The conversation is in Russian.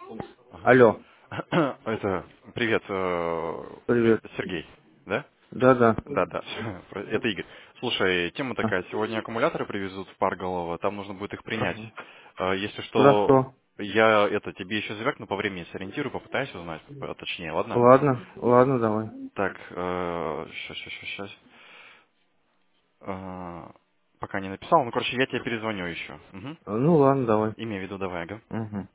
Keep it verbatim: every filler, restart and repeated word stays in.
Ага. Алло, Это, привет, э, привет. Сергей, да? Да-да. Да, да, это Игорь. Слушай, тема А, такая, сегодня аккумуляторы привезут в Парголово, там нужно будет их принять. ага. Э, Если что, Хорошо. я это тебе еще звякну, но по времени сориентирую, попытаюсь узнать, э, точнее, ладно? Ладно, ладно, давай. Так, сейчас, сейчас, сейчас, пока не написал, ну, короче, я тебе перезвоню еще. Мгм. Ну ладно, давай. Имею в виду, давай, ага.